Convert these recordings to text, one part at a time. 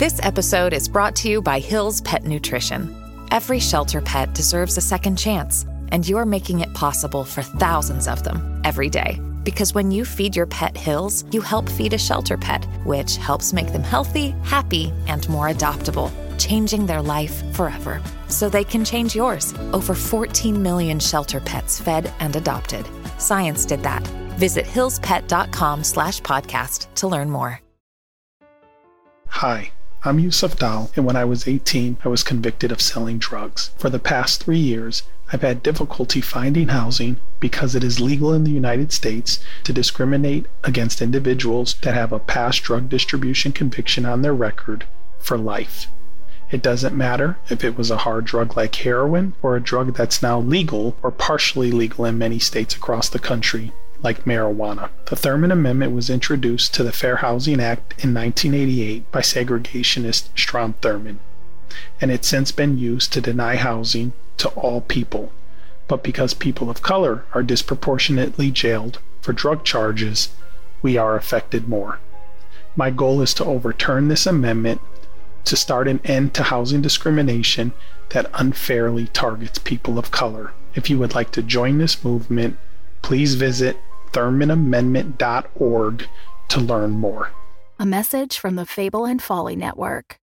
This episode is brought to you by Hill's Pet Nutrition. Every shelter pet deserves a second chance, and you're making it possible for thousands of them every day. Because when you feed your pet Hill's, you help feed a shelter pet, which helps make them healthy, happy, and more adoptable, changing their life forever. So they can change yours. Over 14 million shelter pets fed and adopted. Science did that. Visit hillspet.com/podcast to learn more. Hi, I'm Yusuf Dal, and when I was 18, I was convicted of selling drugs. For the past 3 years, I've had difficulty finding housing because it is legal in the United States to discriminate against individuals that have a past drug distribution conviction on their record for life. It doesn't matter if it was a hard drug like heroin or a drug that's now legal or partially legal in many states across the country, like marijuana. The Thurmond Amendment was introduced to the Fair Housing Act in 1988 by segregationist Strom Thurmond, and it's since been used to deny housing to all people. But because people of color are disproportionately jailed for drug charges, we are affected more. My goal is to overturn this amendment to start an end to housing discrimination that unfairly targets people of color. If you would like to join this movement, please visit ThurmondAmendment.org to learn more. A message from the Fable and Folly Network.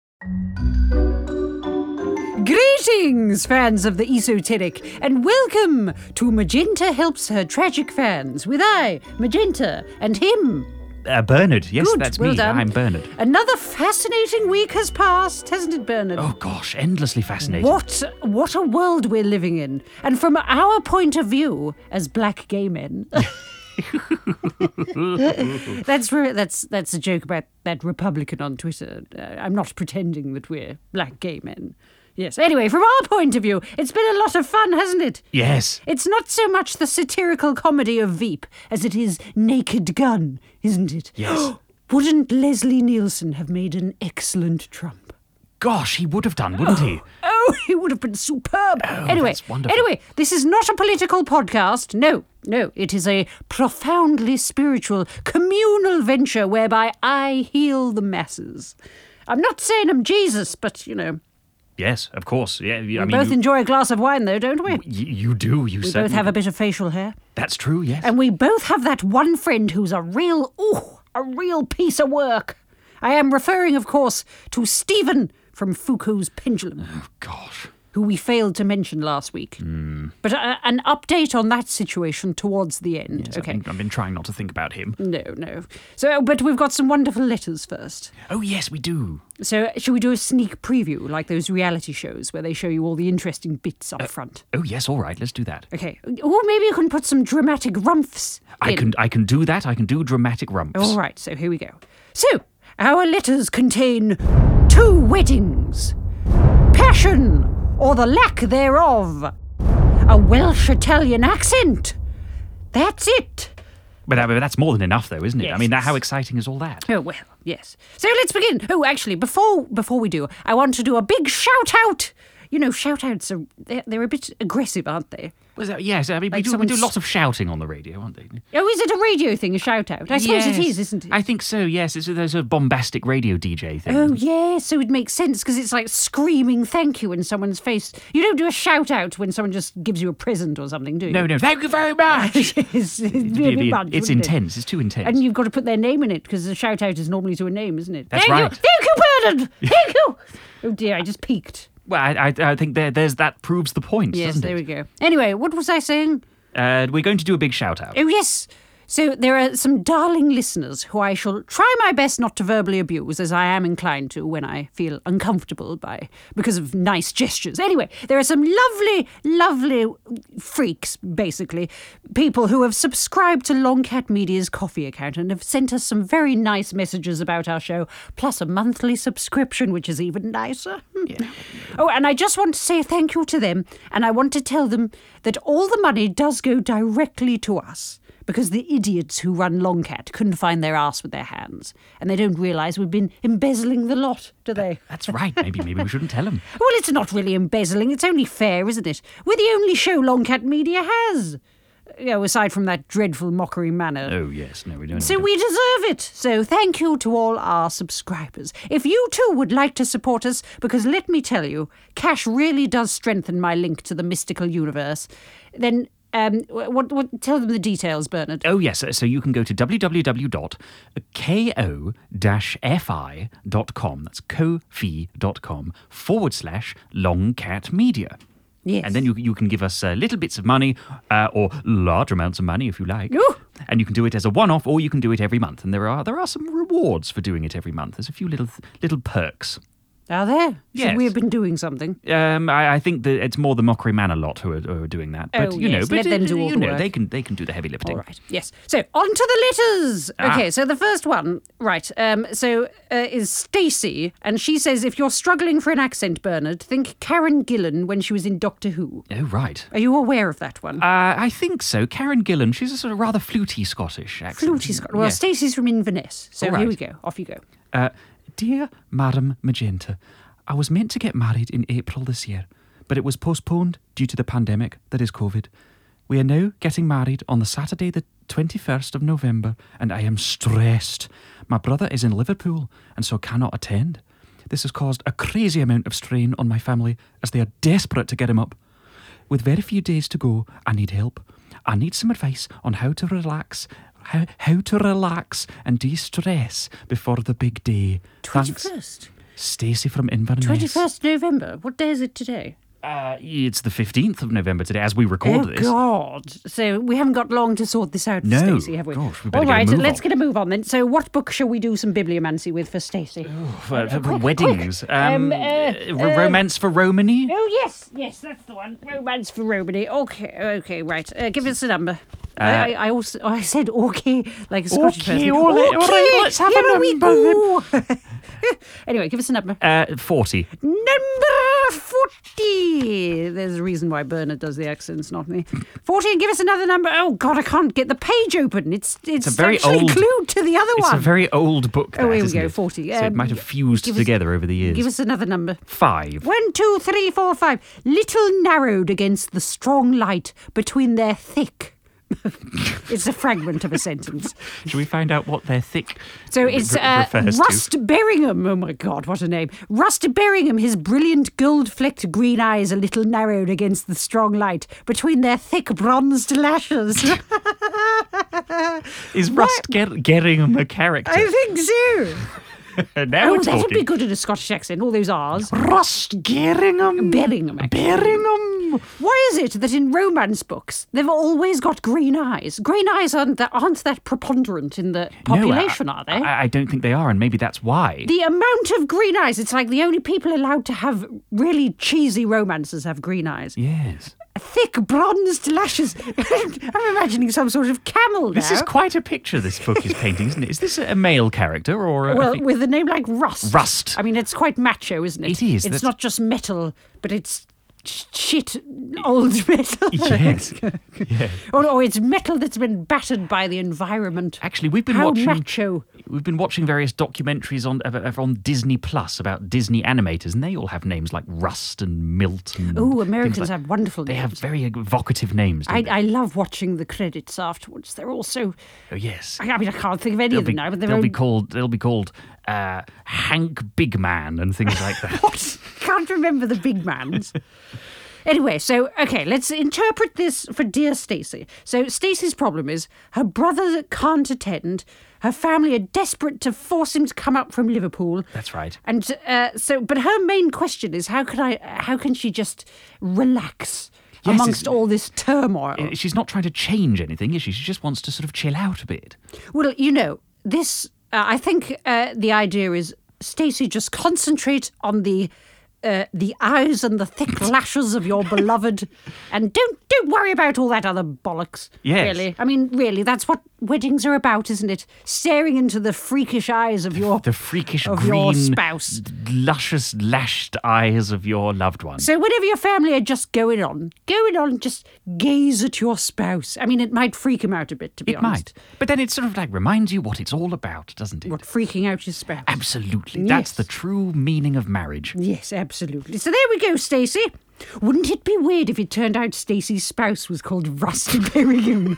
Greetings, fans of the esoteric, and welcome to Magenta Helps Her Tragic Fans, with I, Magenta, and him. Bernard, yes, Good, that's well me. done. I'm Bernard. Another fascinating week has passed, hasn't it, Bernard? Oh gosh, endlessly fascinating. What a world we're living in. And from our point of view, as black gay men... That's a joke about that Republican on Twitter. I'm not pretending that we're black gay men. Yes. Anyway, from our point of view, it's been a lot of fun, hasn't it? Yes. It's not so much the satirical comedy of Veep as it is Naked Gun, isn't it? Yes. Wouldn't Leslie Nielsen have made an excellent Trump? Gosh, he would have done, wouldn't he? Oh, he would have been superb. Oh, anyway, that's wonderful. This is not a political podcast. No, it is a profoundly spiritual, communal venture whereby I heal the masses. I'm not saying I'm Jesus, but, you know... Yes, of course. Yeah, We both enjoy a glass of wine, though, don't we? You do, you We certainly both have a bit of facial hair. That's true, yes. And we both have that one friend who's a real piece of work. I am referring, of course, to Stephen from Foucault's Pendulum. Oh, gosh. Who we failed to mention last week. But an update on that situation towards the end. Yes, okay. I've been trying not to think about him. No. So, but we've got some wonderful letters first. Oh, yes, we do. So, should we do a sneak preview, like those reality shows where they show you all the interesting bits up front? Oh, yes, all right, let's do that. Okay. Or maybe you can put some dramatic rumphs in. I can do that. I can do dramatic rumps. All right, so here we go. So, our letters contain 2 weddings, passion, or the lack thereof, a Welsh-Italian accent. That's it. But that's more than enough, though, isn't it? Yes. I mean, how exciting is all that? Oh, well, yes. So let's begin. Oh, actually, before we do, I want to do a big shout-out. You know, shout-outs are they're a bit aggressive, aren't they? Was that, yes, I mean, Like we do a lot of shouting on the radio, aren't they? Oh, is it a radio thing, a shout-out? I suppose it is, isn't it? I think so, yes. There's a bombastic radio DJ thing. Oh, yeah, so it makes sense, because it's like screaming thank you in someone's face. You don't do a shout-out when someone just gives you a present or something, do you? No, thank you very much. It'd be a bit much, It's wouldn't it? intense. It's too intense. And you've got to put their name in it, because the shout-out is normally to a name, isn't it? That's Thank right. you, Bernard! Thank you! Oh, dear, I just peaked. Well, I think there's that proves the point, Yes, doesn't it? there we go. Anyway, what was I saying? We're going to do a big shout-out. Oh, yes. So there are some darling listeners who I shall try my best not to verbally abuse, as I am inclined to when I feel uncomfortable because of nice gestures. Anyway, there are some lovely freaks, basically, people who have subscribed to Longcat Media's coffee account and have sent us some very nice messages about our show, plus a monthly subscription, which is even nicer. Yeah. Oh, and I just want to say thank you to them, and I want to tell them that all the money does go directly to us, because the idiots who run Longcat couldn't find their arse with their hands, and they don't realise we've been embezzling the lot, do they? That's right. Maybe we shouldn't tell them. Well, it's not really embezzling. It's only fair, isn't it? We're the only show Longcat Media has. aside from that dreadful mockery manner. Oh, yes. No, we don't. So we deserve it. So thank you to all our subscribers. If you too would like to support us, because let me tell you, cash really does strengthen my link to the mystical universe, then tell them the details, Bernard. Oh, yes. So you can go to www.ko-fi.com. That's kofi.com/longcatmedia. Yes. And then you can give us little bits of money or large amounts of money if you like. Ooh. And you can do it as a one-off or you can do it every month. And there are some rewards for doing it every month. There's a few little perks. Are there? Yes. Should we have been doing something? I think that it's more the Mockery Man a lot who are doing that. But yes, let them do all the work. They can do the heavy lifting. All right. Yes. So on to the letters. Okay. So the first one, right? Is Stacey, and she says, if you're struggling for an accent, Bernard, think Karen Gillan when she was in Doctor Who. Oh, right. Are you aware of that one? I think so. Karen Gillan. She's a sort of rather fluty Scottish accent. Fluty Scottish. Well, Yeah. Stacey's from Inverness. So All right. here we go. Off you go. Dear Madam Magenta, I was meant to get married in April this year, but it was postponed due to the pandemic that is COVID. We are now getting married on the Saturday the 21st of November, and I am stressed. My brother is in Liverpool and so cannot attend. This has caused a crazy amount of strain on my family as they are desperate to get him up. With very few days to go, I need help. I need some advice on how to relax and de-stress before the big day. Thanks, 21st. Stacey from Inverness. 21st November. What day is it today? It's the 15th of November today as we record this. God. So we haven't got long to sort this out for No. Stacey, have we? Gosh, we better All get a right, move let's on. get a move on then. So what book shall we do some bibliomancy with for Stacey? For weddings. Romance for Romany. Oh, yes, that's the one. Romance for Romany. Okay, right. Give us a number. I said okay, like a Scottish person. all right, let's have here a we number go. Anyway, give us a number. 40. Number 40. There's a reason why Bernard does the accents, not me. 40, and give us another number. Oh, God, I can't get the page open. It's a very actually old- glued to the other It's one. a very old book. Oh, that, here we isn't go, it? 40. So it might have fused give us- together over the years. Give us another number. 5. 1, 2, 3, 4, 5. Little narrowed against the strong light between their thick. It's a fragment of a sentence. Should we find out what their thick So it's refers Rust to? Berringham. Oh my God, what a name. Rust Berringham, his brilliant gold-flecked green eyes a little narrowed against the strong light between their thick bronzed lashes. Is Rust Gerringham a character? I think so. Now it's that would talking. be good in a Scottish accent, all those R's. Rust Gerringham. Berringham, actually. Berringham. Why is it that in romance books they've always got green eyes? Green eyes aren't that preponderant in the population, no, are they? I don't think they are, and maybe that's why. The amount of green eyes, it's like the only people allowed to have really cheesy romances have green eyes. Yes. Thick bronzed lashes. I'm imagining some sort of camel now. This is quite a picture this book is painting, isn't it? Is this a male character or a... Well, with a name like Rust. Rust. I mean, it's quite macho, isn't it? It is, It's that's- not just metal, but it's shit old metal. Yes. Yeah. Or it's metal that's been battered by the environment. Actually, we've been How watching... macho. We've been watching various documentaries on Disney Plus about Disney animators, and they all have names like Rust and Milt. And Oh, things Americans like- have wonderful They names. have very evocative names. Don't they? I love watching the credits afterwards. They're all so... Oh yes. I mean, I can't think of any of them now, but they're They'll be called Hank Big Man and things like that. What? Can't remember the big mans. Anyway, so, okay, let's interpret this for dear Stacey. So Stacey's problem is her brother can't attend. Her family are desperate to force him to come up from Liverpool. That's right. And but her main question is how can she just relax Yes, amongst it's- all this turmoil? She's not trying to change anything, is she? She just wants to sort of chill out a bit. Well, this, I think the idea is Stacey, just concentrate on the eyes and the thick lashes of your beloved, and don't worry about all that other bollocks. Yes. Really, I mean, really, that's what weddings are about, isn't it? Staring into the freakish eyes of your The freakish of green, your spouse. luscious, lashed eyes of your loved one. So whenever your family are just going on, just gaze at your spouse. I mean, it might freak him out a bit, to be It honest. might. But then it sort of like reminds you what it's all about, doesn't it? What, freaking out your spouse? Absolutely. Yes. That's the true meaning of marriage. Yes, absolutely. So there we go, Stacey. Wouldn't it be weird if it turned out Stacey's spouse was called Rusty Birmingham?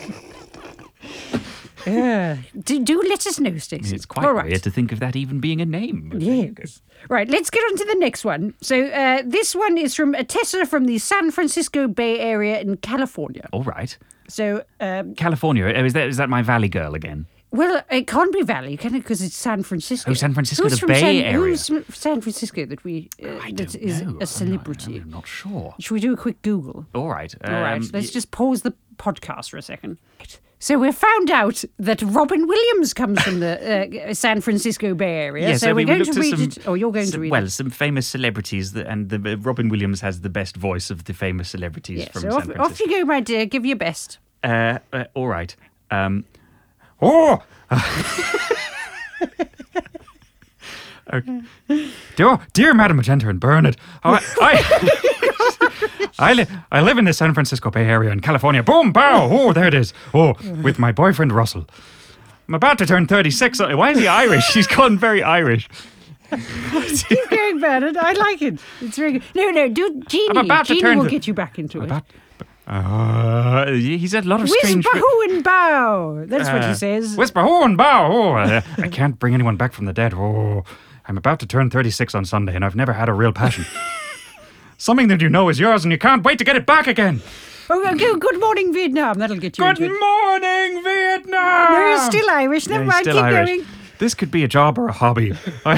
Do let us know, Stacey. It's quite weird to think of that even being a name. Yes. Right, let's get on to the next one. So this one is from Tessa from the San Francisco Bay Area in California. All right. So California, is that my Valley girl again? Well, it can't be Valley, can it? Because it's San Francisco. Oh, San Francisco, Who's the from Bay Area. Who's from San Francisco that I that don't is know. a celebrity? I'm not sure. Should we do a quick Google? All right. All right, let's just pause the podcast for a second. So we found out that Robin Williams comes from the San Francisco Bay Area. Yeah, so we're going to read some, it. Oh, you're going to read it. Well, some famous celebrities, Robin Williams has the best voice of the famous celebrities from so San Francisco. off you go, my dear. Give your best. All right. Okay. Dear Madam Magenta and Bernard, I live in the San Francisco Bay Area in California. Boom, bow. Oh, there it is. Oh, with my boyfriend Russell. I'm about to turn 36. Why is he Irish? He's gone very Irish. Keep going, Bernard. I like it. It's very good. No, do Jeannie. I'm about to Jeannie will the- get you back into it. He's had a lot of strange... Whisper hoo and bow. That's what he says. Whisper hoo and bow. Oh, I can't bring anyone back from the dead. Oh, I'm about to turn 36 on Sunday and I've never had a real passion. Something that you know is yours and you can't wait to get it back again. Oh, good morning, Vietnam. That'll get you into it. Good morning, Vietnam. No, you're still Irish. Never mind. Still Keep Irish. going. This could be a job or a hobby.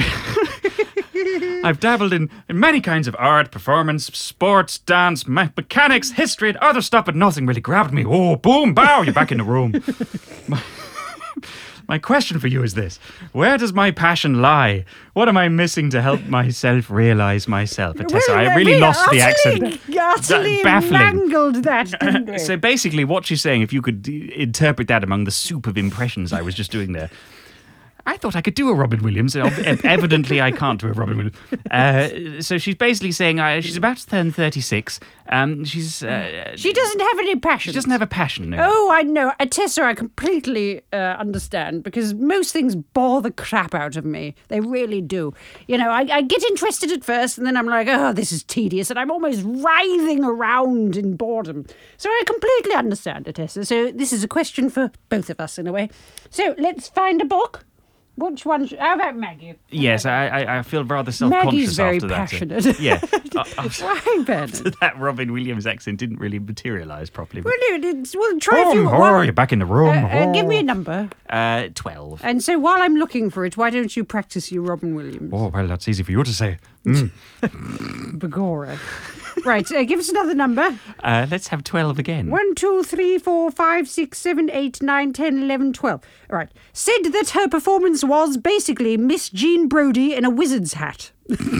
I've dabbled in many kinds of art, performance, sports, dance, mechanics, history, and other stuff, but nothing really grabbed me. Oh, boom, bow, you're back in the room. My question for you is this. Where does my passion lie? What am I missing to help myself realise myself? Tessa, I really lost the accent. Utterly Baffling. mangled that, didn't we? So basically what she's saying, if you could interpret that among the soup of impressions I was just doing there, I thought I could do a Robin Williams. Evidently, I can't do a Robin Williams. So she's basically saying she's about to turn 36. She doesn't have any passion. She doesn't have a passion. No. Oh, I know. Tessa, I completely understand, because most things bore the crap out of me. They really do. You know, I get interested at first, and then I'm like, oh, this is tedious, and I'm almost writhing around in boredom. So I completely understand, Tessa. So this is a question for both of us, in a way. So let's find a book. Which one? How about Maggie? Yes, I feel rather self-conscious Maggie's very after that. passionate. Yeah. Why, Bernard? That Robin Williams accent didn't really materialise properly. Well, try if you want. You're back in the room. Give me a number. 12. And so while I'm looking for it, why don't you practice your Robin Williams? Oh, well, that's easy for you to say. Begorra. Right, give us another number. Let's have 12 again. 1, 2, 3, 4, 5, 6, 7, 8, 9, 10, 11, 12. All right. Said that her performance was basically Miss Jean Brodie in a wizard's hat.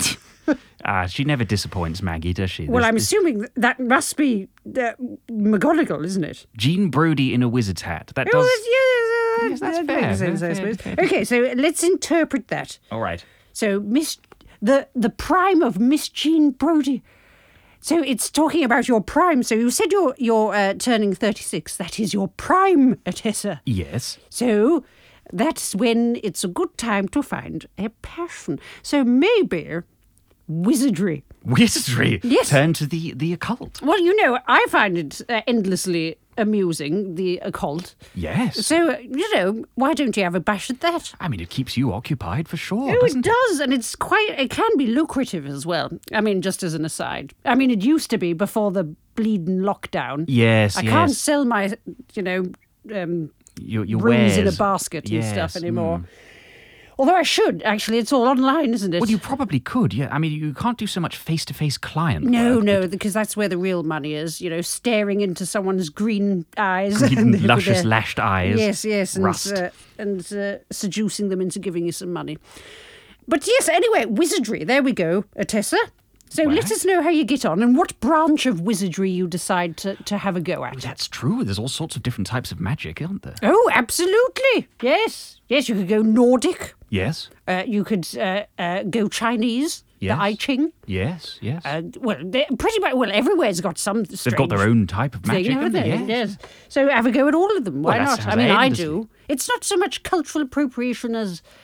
She never disappoints, Maggie, does she? Well, I'm assuming that must be McGonagall, isn't it? Jean Brodie in a wizard's hat. That does... Yes, that's that fair. makes sense, I suppose. Okay, so let's interpret that. All right. So the prime of Miss Jean Brodie. So it's talking about your prime. So you said you're turning 36. That is your prime, Tessa. Yes. So that's when it's a good time to find a passion. So maybe wizardry. Wizardry? Yes. Turn to the occult. Well, you know, I find it endlessly amusing, the occult. Yes. So, why don't you have a bash at that? I mean, it keeps you occupied for sure, Oh, doesn't it does, and it can be lucrative as well. I mean, just as an aside. I mean, it used to be before the bleeding lockdown. Yes, I can't sell my, your rooms wares in a basket and stuff Yes, anymore. Although I should, actually. It's all online, isn't it? Well, you probably could, yeah. I mean, you can't do so much face-to-face client No, work, because that's where the real money is, staring into someo's green eyes. Green, luscious, lashed eyes. Yes, Rust. and seducing them into giving you some money. But yes, anyway, wizardry. There we go, Tessa. So let us know how you get on and what branch of wizardry you decide to have a go at. That's true. There's all sorts of different types of magic, aren't there? Oh, absolutely. Yes, you could go Nordic. Yes. You could go Chinese. Yes. The I Ching. Yes. Pretty much. Well, everywhere's got some strange They've got their own type of magic, thing, haven't they? Yes. So have a go at all of them. Why Well, that not? sounds I mean, I endlessly. do. It's not so much cultural appropriation as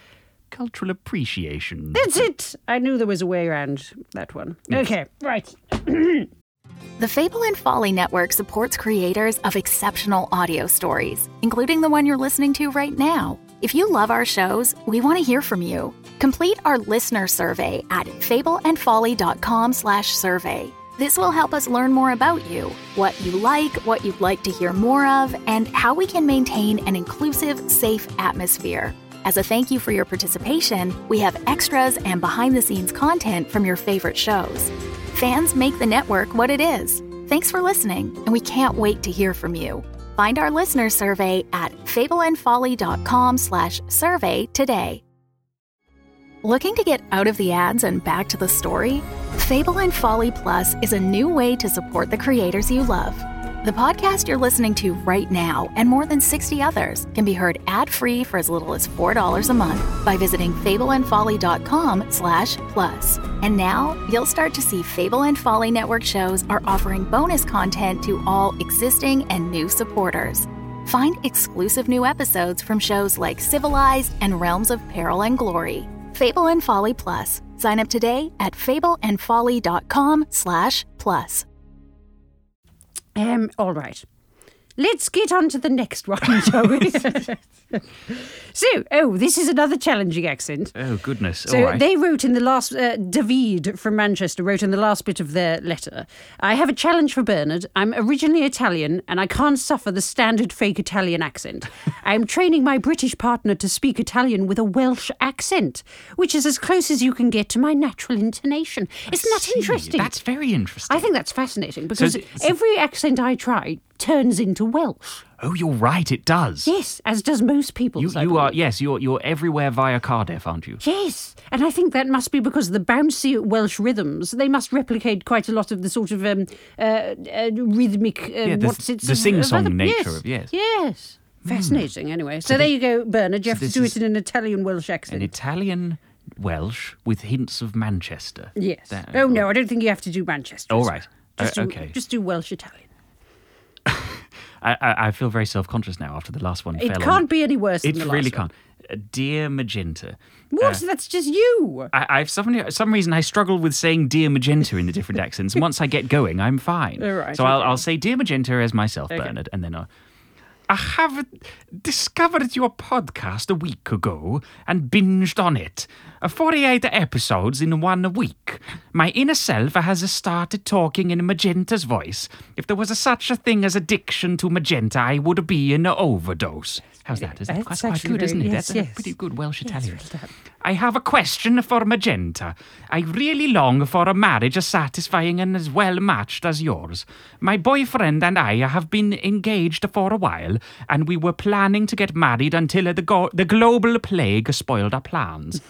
Cultural appreciation. That's it. I knew there was a way around that one. Yes. Okay, right. The Fable and Folly Network supports creators of exceptional audio stories, including the one you're listening to right now. If you love our shows, we want to hear from you. Complete our listener survey at fableandfolly.com/survey. This will help us learn more about you, what you like, what you'd like to hear more of, and how we can maintain an inclusive, safe atmosphere. As a thank you for your participation, we have extras and behind-the-scenes content from your favorite shows. Fans make the network what it is. Thanks for listening, and we can't wait to hear from you. Find our listener survey at fableandfolly.com/survey today. Looking to get out of the ads and back to the story? Fable and Folly Plus is a new way to support the creators you love. The podcast you're listening to right now and more than 60 others can be heard ad-free for as little as $4 a month by visiting fableandfolly.com/plus. And now you'll start to see Fable and Folly Network shows are offering bonus content to all existing and new supporters. Find exclusive new episodes from shows like Civilized and Realms of Peril and Glory. Fable and Folly Plus. Sign up today at fableandfolly.com/plus. All right. Let's get on to the next one, shall we? This is another challenging accent. Oh, goodness. So All right. they wrote in the last, David from Manchester wrote in the last bit of their letter, I have a challenge for Bernard. I'm originally Italian and I can't suffer the standard fake Italian accent. I'm training my British partner to speak Italian with a Welsh accent, which is as close as you can get to my natural intonation. Isn't that interesting? That's very interesting. I think that's fascinating because So- every accent I try turns into Welsh. Oh, you're right, it does. Yes, as does most people's. I You are, believe. yes, you're everywhere via Cardiff, aren't you? Yes, and I think that must be because the bouncy Welsh rhythms, they must replicate quite a lot of the sort of rhythmic, the sing-song nature of, yes. Yes, fascinating anyway. So there you go, Bernard, you have to this do is it in an Italian-Welsh accent. An Italian Welsh with hints of Manchester. Yes. That- Oh, no, I don't think you have to do Manchester. All sir. right. Okay. Just do Welsh-Italian. I feel very self-conscious now after the last one It fell can't on. be any worse than It the last really one. can't. Dear Magenta. What? That's just you. I've some reason I struggle with saying Dear Magenta in the different accents. And once I get going, I'm fine. All right, So okay. I'll say Dear Magenta as myself, Bernard, and then I have discovered your podcast a week ago and binged on it. 48 episodes in 1 week. My inner self has started talking in Magenta's voice. If there was such a thing as addiction to Magenta, I would be in an overdose. How's that? Is that That's quite actually good, isn't very- it? yes, That's yes. a pretty good Welsh Italian. well done. I have a question for Magenta. I really long for a marriage as satisfying and as well matched as yours. My boyfriend and I have been engaged for a while, and we were planning to get married until the global plague spoiled our plans.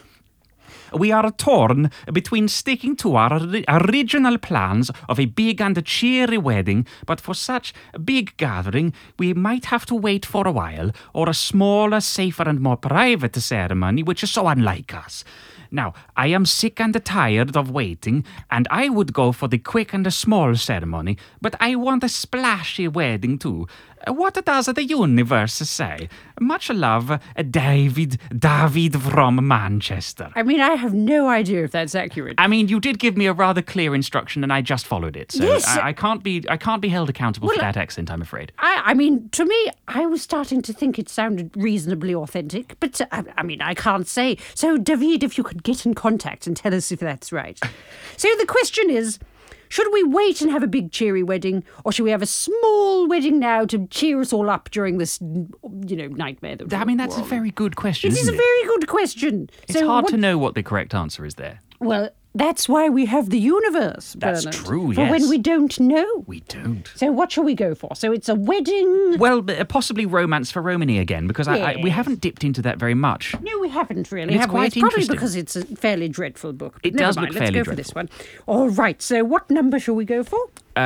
We are torn between sticking to our original plans of a big and cheery wedding, but for such a big gathering, we might have to wait for a while, or a smaller, safer and more private ceremony, which is so unlike us. Now, I am sick and tired of waiting, and I would go for the quick and small ceremony, but I want a splashy wedding too. What does the universe say? Much love, David from Manchester. I mean, I have no idea if that's accurate. I mean, you did give me a rather clear instruction, and I just followed it. So Yes. I can't be held accountable for that accent, I'm afraid. I mean, to me, I was starting to think it sounded reasonably authentic, but I mean, I can't say. So, David, if you could get in contact and tell us if that's right. So the question is, should we wait and have a big cheery wedding, or should we have a small wedding now to cheer us all up during this, nightmare? I mean, that's a very good question. It is a isn't it? very good question. It's hard to know what the correct answer is there. Well, that's why we have the universe, That's Bernard. true, For yes. when we don't know. We don't. So what shall we go for? So it's a wedding. Well, possibly Romance for Romany again, because we Yes. haven't dipped into that very much. No, we haven't really, It's have we? quite It's probably interesting. because it's a fairly dreadful book. But It never does mind. look Let's fairly go for this one. All right, so what number shall we go for?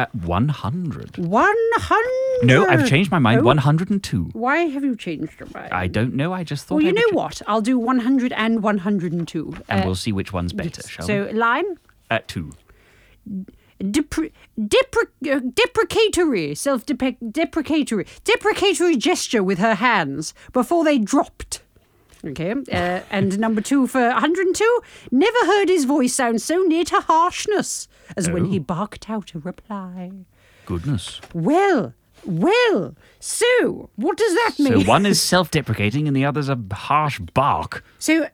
100. 100. No, I've changed my mind. Oh, 102. Why have you changed your mind? I don't know. I just thought. Well, you I would know check. what? I'll do 100 and 102. And we'll see which one's better, shall so, we? line? 2. Deprecatory, self-deprecatory gesture with her hands before they dropped. Okay. And number 2 for 102, never heard his voice sound so near to harshness as when he barked out a reply. Goodness. Well, so what does that mean? So one is self-deprecating and the other's a harsh bark. So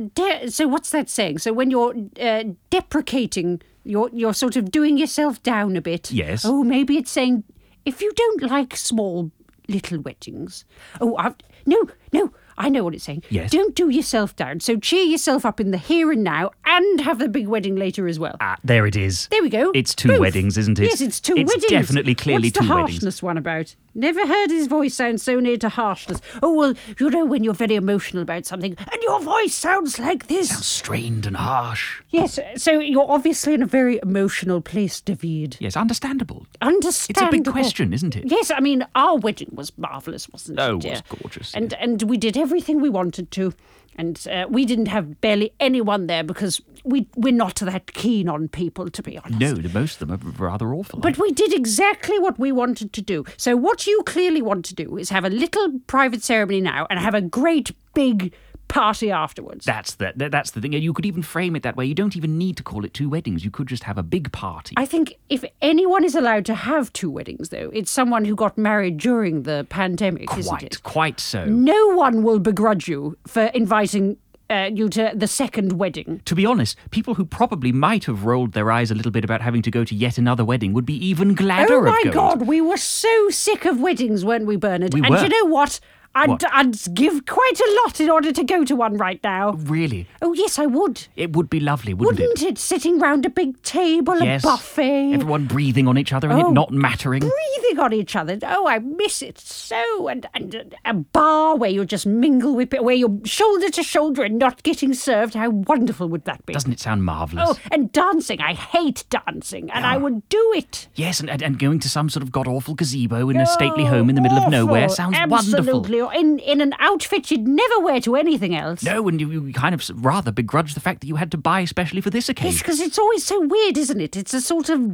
what's that saying? So when you're deprecating, you're sort of doing yourself down a bit. Yes. Oh, maybe it's saying, if you don't like small little weddings. Oh, no. I know what it's saying. Yes. Don't do yourself down. So cheer yourself up in the here and now and have the big wedding later as well. There it is. There we go. It's 2 Both. weddings, isn't it? Yes, it's 2 weddings. It's definitely clearly What's 2 the weddings. harshness one about? Never heard his voice sound so near to harshness. Oh, well, you know when you're very emotional about something and your voice sounds like this. Sounds strained and harsh. Yes, so you're obviously in a very emotional place, David. Yes, understandable. Understandable. It's a big question, isn't it? Yes, I mean, our wedding was marvellous, wasn't it? Oh, it was gorgeous. And we did everything we wanted to. And we didn't have barely anyone there because we're not that keen on people, to be honest. No, most of them are rather awful. But we did exactly what we wanted to do. So what you clearly want to do is have a little private ceremony now and have a great big party afterwards. That's the thing. You could even frame it that way. You don't even need to call it 2 weddings. You could just have a big party. I think if anyone is allowed to have 2 weddings, though, it's someone who got married during the pandemic, isn't it? Quite so. No one will begrudge you for inviting you to the second wedding. To be honest, people who probably might have rolled their eyes a little bit about having to go to yet another wedding would be even gladder Oh my of going. God, we were so sick of weddings, weren't we, Bernard? We and were. you know what? What? I'd give quite a lot in order to go to one right now. Really? Oh, yes, I would. It would be lovely, wouldn't Wouldn't it? Sitting round a big table, Yes. a buffet. Everyone breathing on each other and it not mattering. Breathing on each other. Oh, I miss it so. And a bar where you just mingle with people, where you're shoulder to shoulder and not getting served. How wonderful would that be? Doesn't it sound marvellous? Oh, and dancing. I hate dancing, and I would do it. Yes, and going to some sort of god-awful gazebo in a stately home in the middle of nowhere sounds wonderful. Absolutely. Or in an outfit you'd never wear to anything else. No, and you kind of rather begrudge the fact that you had to buy especially for this occasion. Yes, because it's always so weird, isn't it? It's a sort of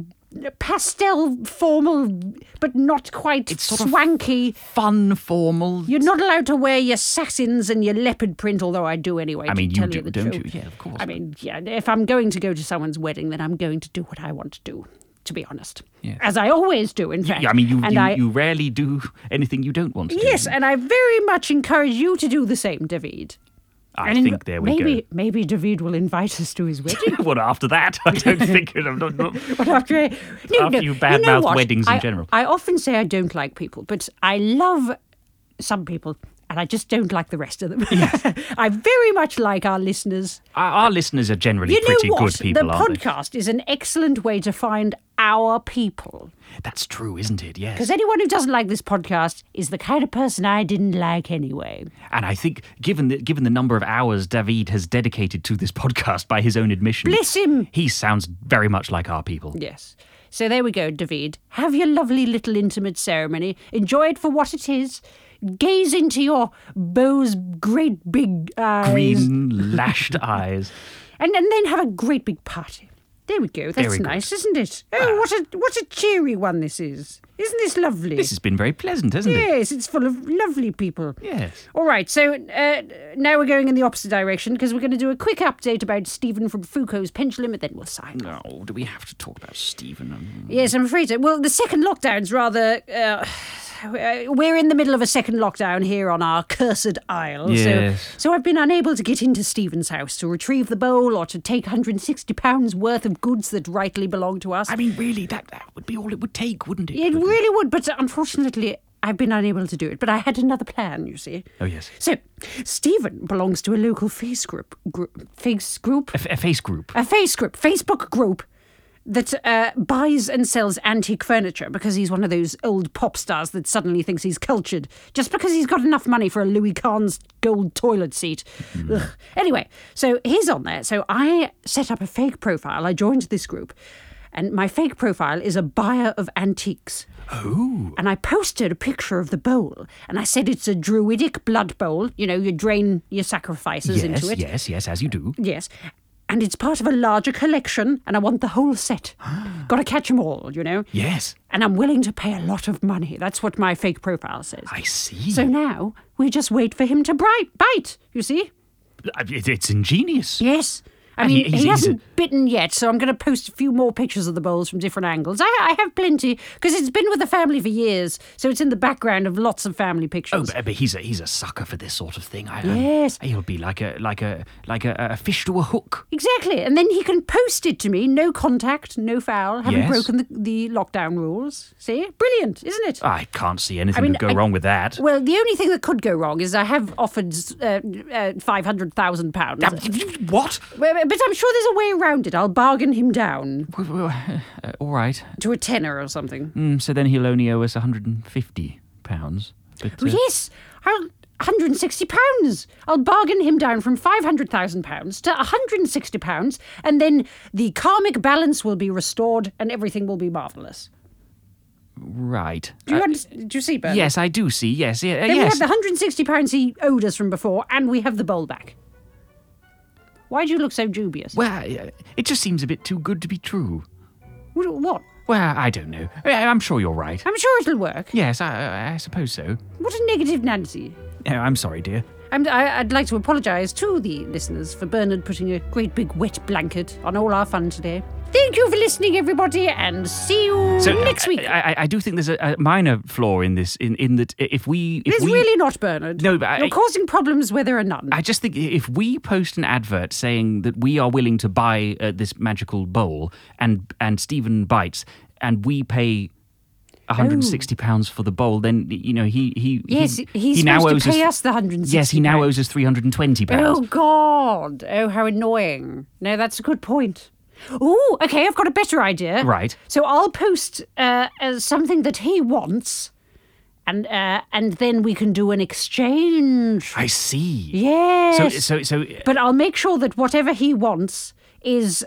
pastel formal, but not quite It's sort of swanky. Fun, formal. You're not allowed to wear your satins and your leopard print, although I do anyway. I mean, to you tell do, the don't truth. you? Yeah, of course. I mean, yeah, if I'm going to go to someone's wedding, then I'm going to do what I want to do, to be honest. Yes. As I always do, in fact. Yeah, I mean, And you rarely do anything you don't want to do. Yes, and I very much encourage you to do the same, David. I think there we go. Maybe David will invite us to his wedding. What after that? I don't think I'm not. But after you badmouth weddings in general. I often say I don't like people, but I love some people, and I just don't like the rest of them. I very much like our listeners. Our listeners are generally You know pretty what? good people, the aren't podcast is an excellent way to find our people. they? That's true, isn't it? Yes. Because anyone who doesn't like this podcast is the kind of person I didn't like anyway. And I think, given the number of hours David has dedicated to this podcast by his own admission, Bless him. he sounds very much like our people. Yes. So there we go, David. Have your lovely little intimate ceremony. Enjoy it for what it is. Gaze into your beau's great big eyes. Green, lashed eyes. And then have a great big party. There we go. That's Very good. nice, isn't it? Oh, what a cheery one this is. Isn't this lovely? This has been very pleasant, hasn't it? Yes, it's full of lovely people. Yes. All right, so now we're going in the opposite direction because we're going to do a quick update about Stephen from Foucault's Pendulum and then we'll sign off. No, do we have to talk about Stephen? Yes, I'm afraid so. Well, the second lockdown's rather... we're in the middle of a second lockdown here on our cursed isle. Yes. So I've been unable to get into Stephen's house to retrieve the bowl or to take £160 worth of goods that rightly belong to us. I mean, really, that would be all it would take, wouldn't it? It really would, but unfortunately, I've been unable to do it. But I had another plan, you see. Oh, yes. So, Stephen belongs to a local Facebook group. A face group. A Facebook group that buys and sells antique furniture because he's one of those old pop stars that suddenly thinks he's cultured just because he's got enough money for a Louis Kahn's gold toilet seat. Ugh. Anyway, so he's on there. So I set up a fake profile. I joined this group. And my fake profile is a buyer of antiques. Oh. And I posted a picture of the bowl. And I said it's a druidic blood bowl. You know, you drain your sacrifices into it. Yes, as you do. Yes. And it's part of a larger collection, and I want the whole set. Gotta catch 'em all, you know? Yes. And I'm willing to pay a lot of money. That's what my fake profile says. I see. So now, we just wait for him to bite, you see? It's ingenious. Yes. I And mean, he's he hasn't bitten yet, so I'm going to post a few more pictures of the bowls from different angles. I have plenty, because it's been with the family for years, so it's in the background of lots of family pictures. Oh, but he's a sucker for this sort of thing. Yes. He'll be like a fish to a hook. Exactly, and then he can post it to me, no contact, no foul, haven't Yes. broken the lockdown rules. See? Brilliant, isn't it? I can't see anything to go wrong with that. Well, the only thing that could go wrong is I have offered £500,000. What? But I'm sure there's a way around it. I'll bargain him down All right. to a tenner or something. So then he'll only owe us £150. But, Yes, £160. I'll bargain him down from £500,000 to £160, and then the karmic balance will be restored and everything will be marvellous. Right. Do you see, Bernard? Yes, I do see. Yes. Yeah, Then we yes. have the £160 he owed us from before, and we have the bowl back. Why do you look so dubious? Well, it just seems a bit too good to be true. What? Well, I don't know. I'm sure you're right. I'm sure it'll work. Yes, I suppose so. What a negative Nancy. Oh, I'm sorry, dear. I'd like to apologise to the listeners for Bernard putting a great big wet blanket on all our fun today. Thank you for listening, everybody, and see you next week. I do think there's a minor flaw in this, in that if we... There's really not, Bernard. No, but you're causing problems where there are none. I just think if we post an advert saying that we are willing to buy this magical bowl and Stephen bites and we pay £160 for the bowl, then he's now supposed to pay us the £160. Yes, he now owes us £320. Oh God! Oh, how annoying! No, that's a good point. Oh, okay, I've got a better idea. Right. So I'll post something that he wants, and then we can do an exchange. I see. Yes. So. But I'll make sure that whatever he wants is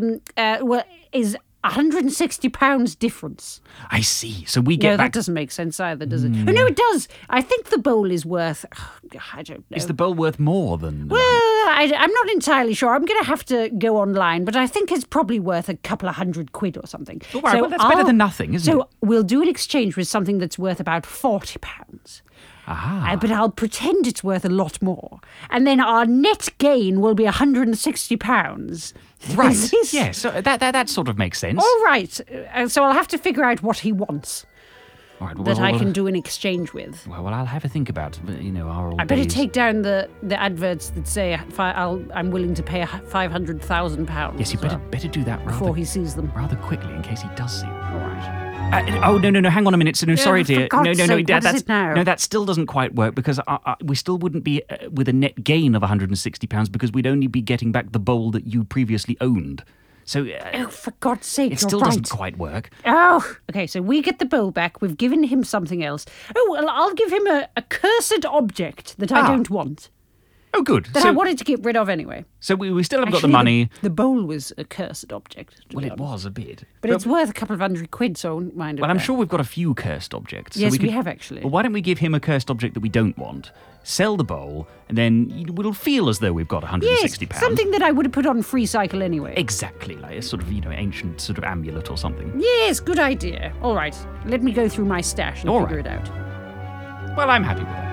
£160 difference. I see. So we get No, back... that doesn't make sense either, does it? Oh, no, it does. I think the bowl is worth... I don't know. Is the bowl worth more than... Well, I'm not entirely sure. I'm going to have to go online, but I think it's probably worth a couple of £100 or something. All right, well, that's better than nothing, isn't it? So we'll do an exchange with something that's worth about £40. Ah. But I'll pretend it's worth a lot more. And then our net gain will be £160. Right. Yes, so that sort of makes sense. All right. So I'll have to figure out what he wants. All right, That I can do an exchange with. Well, I'll have a think about, our old I better days. take down the adverts that say I'm willing to pay £500,000. Yes, you better do that before he sees them. rather quickly in case he does see them. All right. No, hang on a minute. So, no, sorry, dear. For God's sake, what is it now? No, that still doesn't quite work because we still wouldn't be with a net gain of £160 because we'd only be getting back the bowl that you previously owned. So, for God's sake, it still doesn't quite work. Oh, okay, so we get the bowl back. We've given him something else. Oh, well, I'll give him a cursed object that I don't want. Oh, good. That I wanted to get rid of anyway. So we still haven't got the Actually, money. The bowl was a cursed object. Well, it was a bit. But it's worth a couple of £100, so I won't mind it. Well, I'm sure we've got a few cursed objects. Yes, so we have actually. Well, why don't we give him a cursed object that we don't want, sell the bowl, and then we'll feel as though we've got £160. Yes, something that I would have put on free cycle anyway. Exactly, like a sort of, ancient sort of amulet or something. Yes, good idea. All right, let me go through my stash and figure it out. Well, I'm happy with that.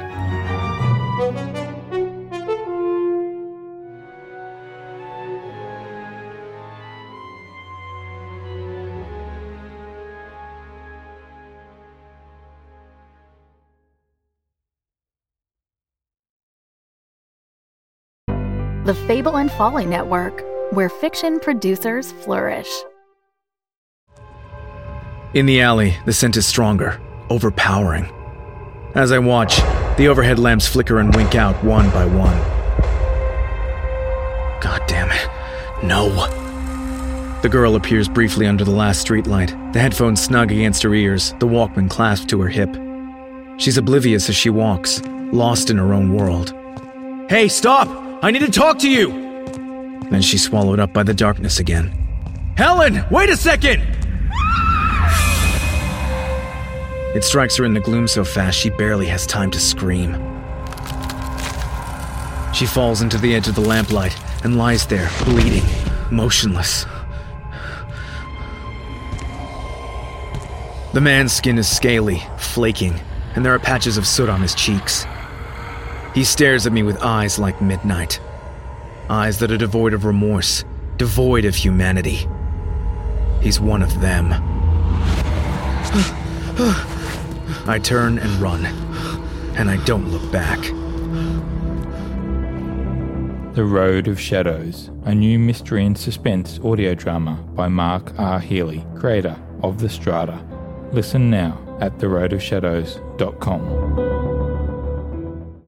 The Fable and Folly Network, where fiction producers flourish. In the alley, the scent is stronger, overpowering. As I watch, the overhead lamps flicker and wink out one by one. God damn it. No. The girl appears briefly under the last streetlight, the headphones snug against her ears, the Walkman clasped to her hip. She's oblivious as she walks, lost in her own world. Hey, stop! I need to talk to you! Then she's swallowed up by the darkness again. Helen, wait a second! It strikes her in the gloom so fast she barely has time to scream. She falls into the edge of the lamplight, and lies there, bleeding, motionless. The man's skin is scaly, flaking, and there are patches of soot on his cheeks. He stares at me with eyes like midnight. Eyes that are devoid of remorse, devoid of humanity. He's one of them. I turn and run, and I don't look back. The Road of Shadows, a new mystery and suspense audio drama by Mark R. Healy, creator of The Strata. Listen now at theroadofshadows.com.